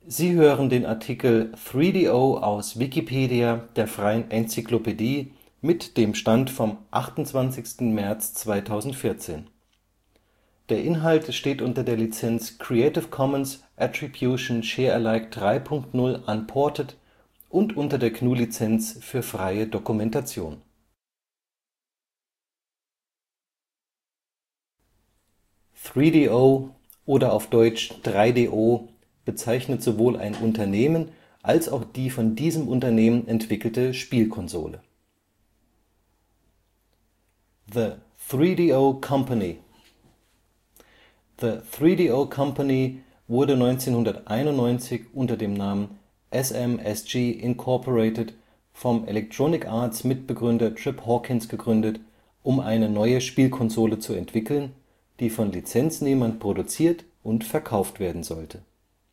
Sie hören den Artikel 3DO, aus Wikipedia, der freien Enzyklopädie. Mit dem Stand vom Der Inhalt steht unter der Lizenz Creative Commons Attribution Share Alike 3 Punkt 0 Unported und unter der GNU Lizenz für freie Dokumentation. 3DO oder auf Deutsch 3DO bezeichnet sowohl ein Unternehmen als auch die von diesem Unternehmen entwickelte Spielkonsole. The 3DO Company The 3DO Company wurde 1991 unter dem Namen SMSG Incorporated vom Electronic Arts Mitbegründer Trip Hawkins gegründet, um eine neue Spielkonsole zu entwickeln, die von Lizenznehmern produziert und verkauft werden sollte.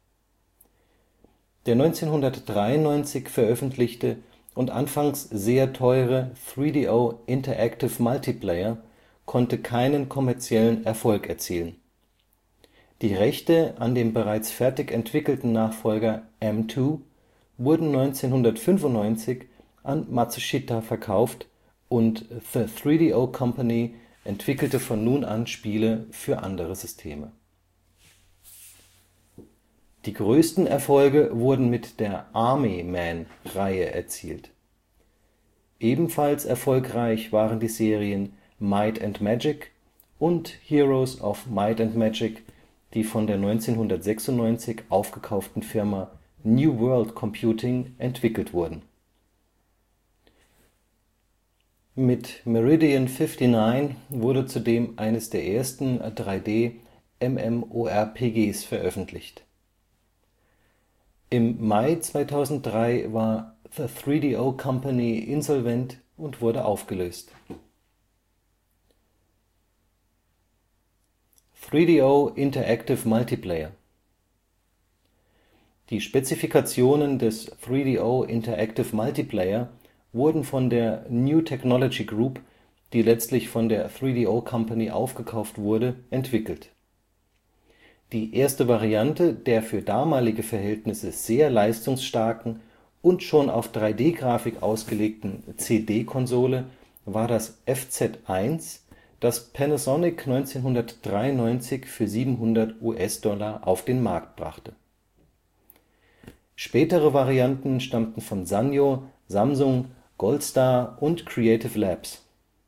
Der 1993 veröffentlichte und anfangs sehr teure 3DO Interactive Multiplayer konnte keinen kommerziellen Erfolg erzielen. Die Rechte an dem bereits fertig entwickelten Nachfolger M2 wurden 1995 an Matsushita verkauft und The 3DO Company entwickelte von nun an Spiele für andere Systeme. Die größten Erfolge wurden mit der Army-Men-Reihe erzielt. Ebenfalls erfolgreich waren die Serien Might and Magic und Heroes of Might and Magic, die von der 1996 aufgekauften Firma New World Computing entwickelt wurden. Mit Meridian 59 wurde zudem eines der ersten 3D-MMORPGs veröffentlicht. Im Mai 2003 war The 3DO Company insolvent und wurde aufgelöst. 3DO Interactive Multiplayer Die Spezifikationen des 3DO Interactive Multiplayer wurden von der New Technology Group, die letztlich von der 3DO Company aufgekauft wurde, entwickelt. Die erste Variante der für damalige Verhältnisse sehr leistungsstarken und schon auf 3D-Grafik ausgelegten CD-Konsole war das FZ1, das Panasonic 1993 für 700 US-Dollar auf den Markt brachte. Spätere Varianten stammten von Sanyo, Samsung, Goldstar und Creative Labs.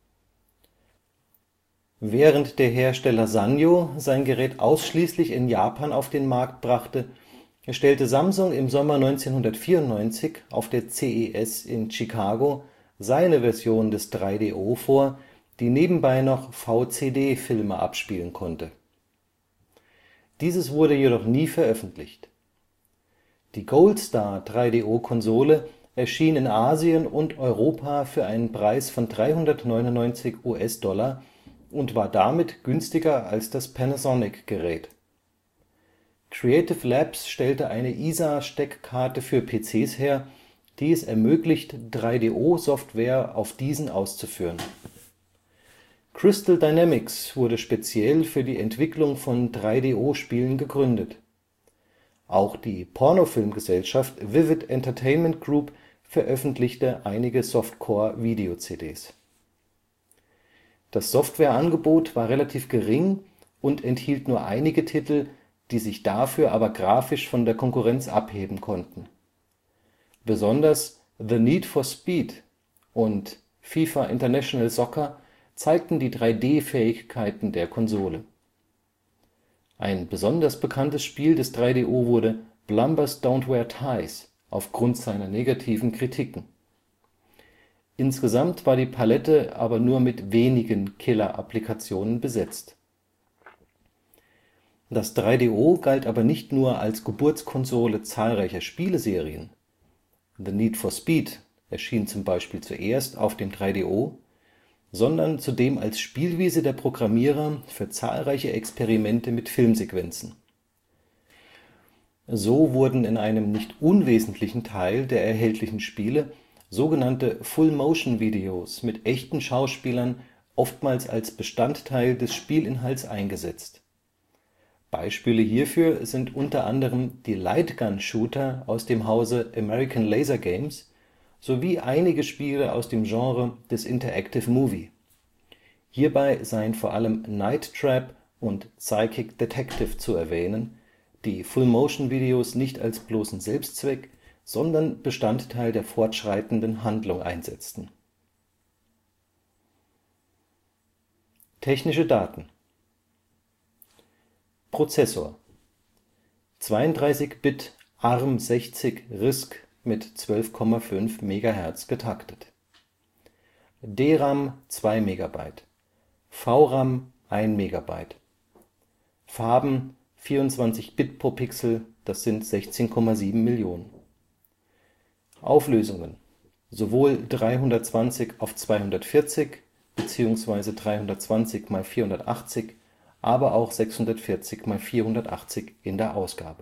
Während der Hersteller Sanyo sein Gerät ausschließlich in Japan auf den Markt brachte, stellte Samsung im Sommer 1994 auf der CES in Chicago seine Version des 3DO vor, die nebenbei noch VCD-Filme abspielen konnte. Dieses wurde jedoch nie veröffentlicht. Die Goldstar 3DO-Konsole erschien in Asien und Europa für einen Preis von 399 US-Dollar und war damit günstiger als das Panasonic-Gerät. Creative Labs stellte eine ISA-Steckkarte für PCs her, die es ermöglicht, 3DO-Software auf diesen auszuführen. Crystal Dynamics wurde speziell für die Entwicklung von 3DO-Spielen gegründet. Auch die Pornofilmgesellschaft Vivid Entertainment Group veröffentlichte einige Softcore-Video-CDs. Das Softwareangebot war relativ gering und enthielt nur einige Titel, die sich dafür aber grafisch von der Konkurrenz abheben konnten. Besonders The Need for Speed und FIFA International Soccer zeigten die 3D-Fähigkeiten der Konsole. Ein besonders bekanntes Spiel des 3DO wurde Plumbers Don't Wear Ties aufgrund seiner negativen Kritiken. Insgesamt war die Palette aber nur mit wenigen Killer-Applikationen besetzt. Das 3DO galt aber nicht nur als Geburtskonsole zahlreicher Spieleserien. The Need for Speed erschien zum Beispiel zuerst auf dem 3DO, sondern zudem als Spielwiese der Programmierer für zahlreiche Experimente mit Filmsequenzen. So wurden in einem nicht unwesentlichen Teil der erhältlichen Spiele sogenannte Full-Motion-Videos mit echten Schauspielern oftmals als Bestandteil des Spielinhalts eingesetzt. Beispiele hierfür sind unter anderem die Lightgun-Shooter aus dem Hause American Laser Games sowie einige Spiele aus dem Genre des Interactive Movie. Hierbei seien vor allem Night Trap und Psychic Detective zu erwähnen, die Full-Motion-Videos nicht als bloßen Selbstzweck, sondern Bestandteil der fortschreitenden Handlung einsetzten. Technische Daten: Prozessor: 32-Bit ARM60 RISC mit 12,5 MHz getaktet. DRAM 2 MB, VRAM 1 MB. Farben 24 Bit pro Pixel, das sind 16,7 Millionen. Auflösungen: sowohl 320 auf 240 bzw. 320 x 480, aber auch 640 x 480 in der Ausgabe.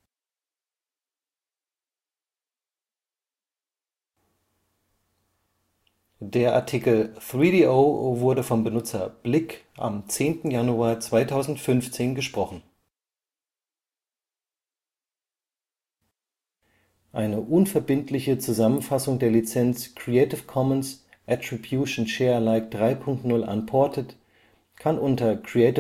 Der Artikel 3DO wurde vom Benutzer Blick am 10. Januar 2015 gesprochen. Eine unverbindliche Zusammenfassung der Lizenz Creative Commons Attribution Share Alike 3 Punkt 0 Unported kann unter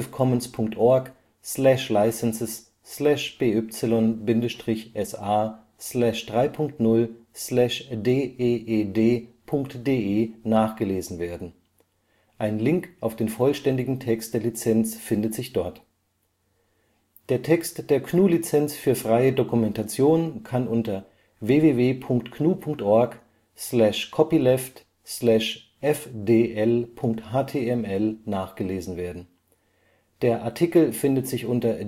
creative-commons.org/licenses/BY-3.0/DEED.de nachgelesen werden. Ein Link auf den vollständigen Text der Lizenz findet sich dort. Der Text der GNU-Lizenz für freie Dokumentation kann unter www.gnu.org/copyleft/fdl.html nachgelesen werden. Der Artikel findet sich unter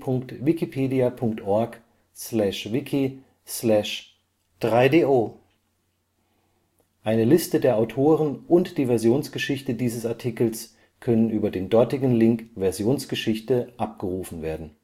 de.wikipedia.org/wiki/3do. Eine Liste der Autoren und die Versionsgeschichte dieses Artikels können über den dortigen Link Versionsgeschichte abgerufen werden